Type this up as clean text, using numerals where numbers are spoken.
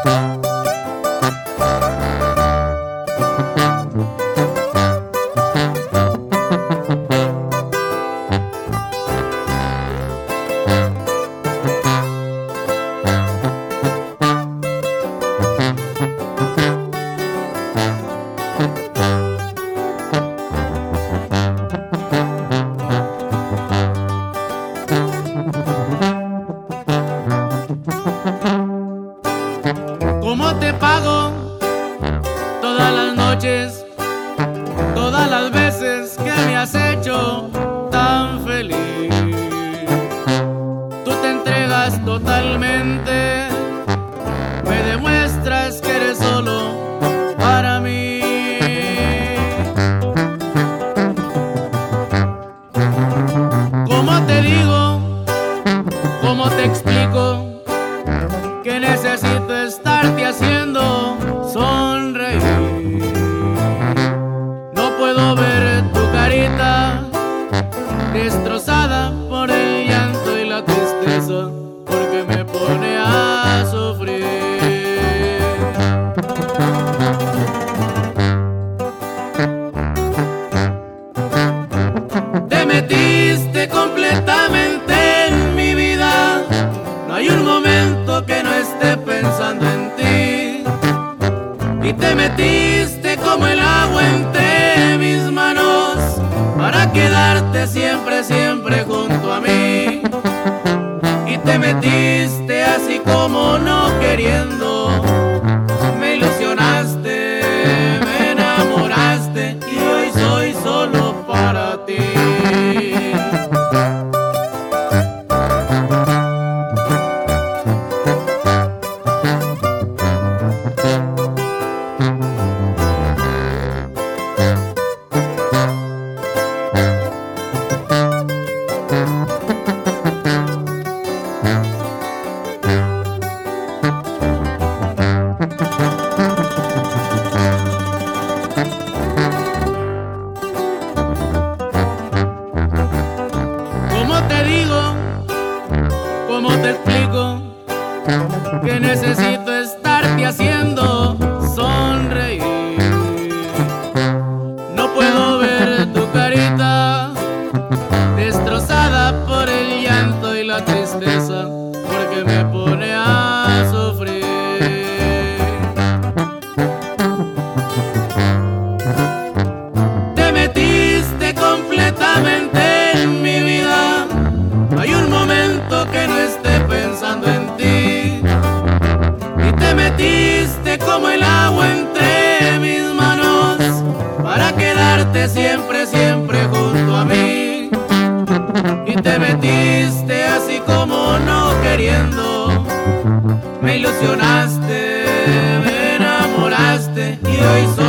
¿Cómo te pago todas las noches, todas las veces que me has hecho tan feliz? Tú te entregas totalmente, me demuestras que eres solo para mí. ¿Cómo te digo? ¿Cómo te explico? Que necesito estarte haciendo sonreír. No puedo ver tu carita destrozada por el llanto y la tristeza, porque me pone a sufrir. Te metiste completamente en mi vida, no hay un momento que no esté pensando en ti, y te metiste como el agua entre mis manos para quedarte siempre, siempre junto a mí. Y te metiste así como no queriendo, me ilusionaste, me enamoraste, y hoy soy solo para ti. ¿Cómo te digo? ¿Cómo te explico? Que necesito estarte haciendo sonreír. No puedo ver tu carita destrozada por el llanto y la tristeza, porque me pone a sufrir. Te metiste completamente en mi vida, no hay un momento que no esté pensando en ti, y te metiste como el agua entre mis manos para quedarte siempre, siempre junto a mí. Y te metiste así como no queriendo, me ilusionaste, me enamoraste, y hoy soy